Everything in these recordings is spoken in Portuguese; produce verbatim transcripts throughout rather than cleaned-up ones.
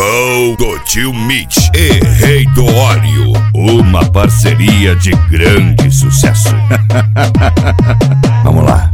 Show do Tio Mitch e Rei do Óleo, uma parceria de grande sucesso. Vamos lá.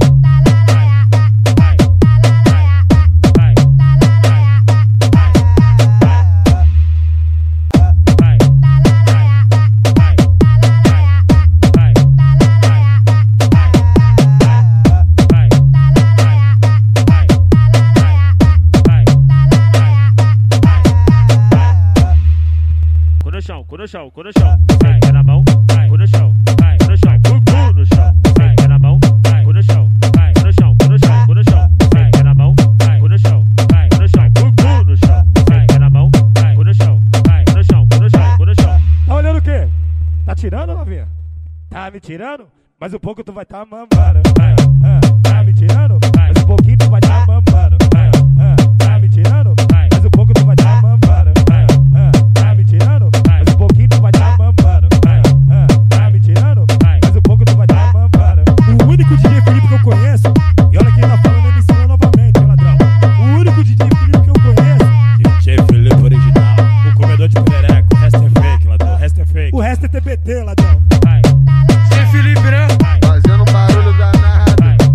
Cu no chão, cu no chão, pé na mão, cu no chão, cu no chão, cu no chão, pé na mão, cu no chão, cu no chão, cu no chão, cu no chão, pé na mão, cu no chão, cu no chão, cu no chão, pé na mão, cu no chão, cu no chão, cu no chão, cu no chão. Tá olhando o quê? Tá tirando, novinha? Tá me tirando? Mas um pouco tu vai tá mamando. Tá me tirando? Mas um pouquinho tu vai tá mamando. Tá me tirando? Mas um pouco tu vai tá mamando. Tá me tirando? Mas um pouquinho tu vai tá mamando. Tá me tirando? Mas um pouco tu vai tá mamando. O único D J Felipe que eu conheço, e olha quem tá falando, ele me ensinou novamente, hein, ladrão. O único D J Felipe que eu conheço, D J Felipe original, o comedor de perereca. O resto é fake, ladrão. O resto é fake. O resto é T B T, ladrão. D J Felipe, né? Fazendo barulho danado.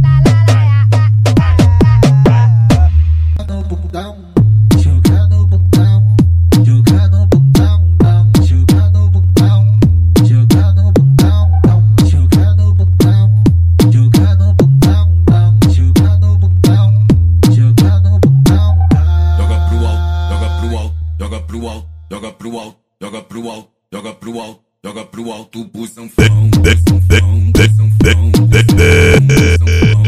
No bundão, joga no bundão, joga no bundão, joga no bundão, joga no bundão, joga no bundão, joga no bundão, joga no bundão, joga no bundão. Joga pro alto, joga pro alto, joga pro alto, joga pro alto, joga pro alto, joga pro alto, joga pro alto, busão fão, busão fão, busão fão, busão fão,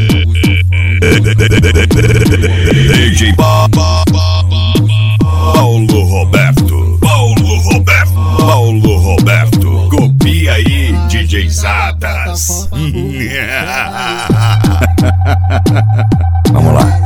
D J Paulo Roberto, Paulo Roberto, Paulo Roberto, copia aí, D J Zadas. Vamos lá.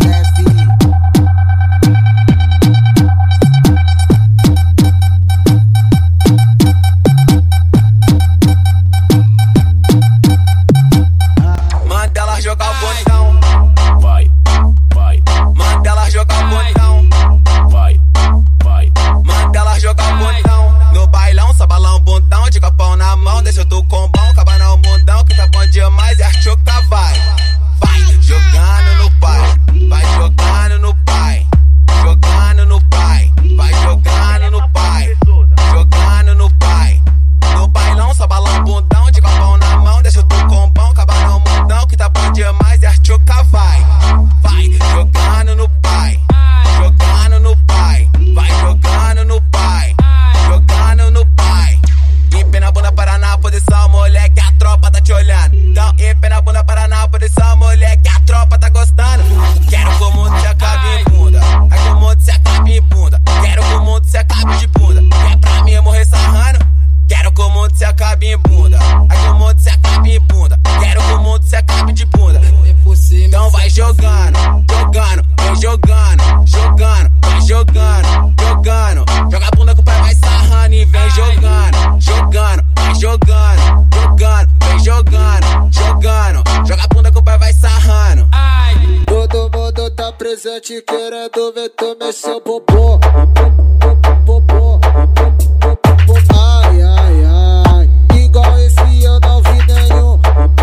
Manda ela jogar o botão, Vai, vai, manda ela jogar o botão, vai, vai. manda ela jogar o botão. No bailão, só balão bundão, de copão na mão, deixa eu tô com bom, acaba no mundão, que tá bom demais, e a choca vai. Vai jogando no pai, vai jogando no pai, jogando no pai, vai jogando no pai, jogando no pai. No bailão, só balão bundão, de copão na mão, deixa eu tô com bom, acaba no mundão, que tá bom demais, e a choca vai. Vai jogando no pai, jogando no pai, vai jogando no pai, jogando no pai. Empina a bunda para na posição, moleque, a tropa tá te olhando. Então empina a bunda para na posição, moleque, a tropa tá gostando. Quero que o mundo se acabe em bunda, é que o mundo se acabe em bunda. Quero que o mundo se acabe de bunda, é pra mim morrer sarrando. Quero que o mundo se acabe em bunda, é que o mundo se acabe em bunda. Quero que o mundo se acabe de bunda. Então vai jogando, jogando, vem jogando, jogando, vai jogando, jogando. Joga a bunda que o pai vai sarrando e vem jogando, jogando, vai jogando, jogando, vem jogando, jogando. Joga a bunda que o pai vai sarrando. Todo mundo tá presente querendo ver tu mexer o popô. Popô, ai, ai, ai. Igual esse eu não vi nenhum.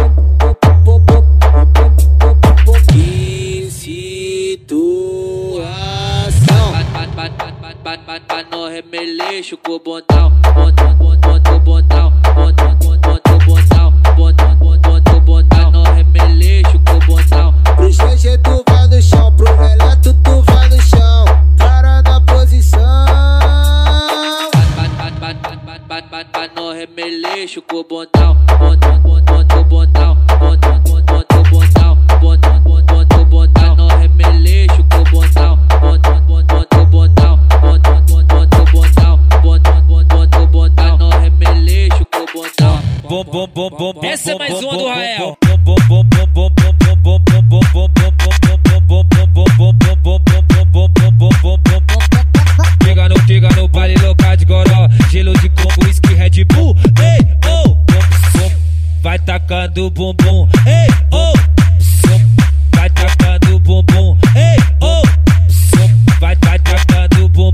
Que situação. Bata no remeleixo com o botão, botão, botão, botão, botão, botão, botão, botão, botão, botão no remeleixo com o botão. Pro G G tu vai no chão, pro Eleto tu vai no chão. Para na posição. Bata no remeleixo com o botão, botão, botão, botão, botão, botão, botão, botão, botão, botão no remeleixo com o botão, botão, botão, botão, botão, botão, botão, botão, botão no remeleixo com o botão. Bom, bom, bom, bom, bom. Essa é mais uma do Rael. Bom, bom, bom, bom, bom, bom, bom, bom, bom, bom, Chega no, chega no baile local de goró, gelo de coco, whisky, Red Bull. Ei, oh, vai tacando bumbum. Ei, oh, vai tacando bumbum. Ei, oh, vai tacando bumbum.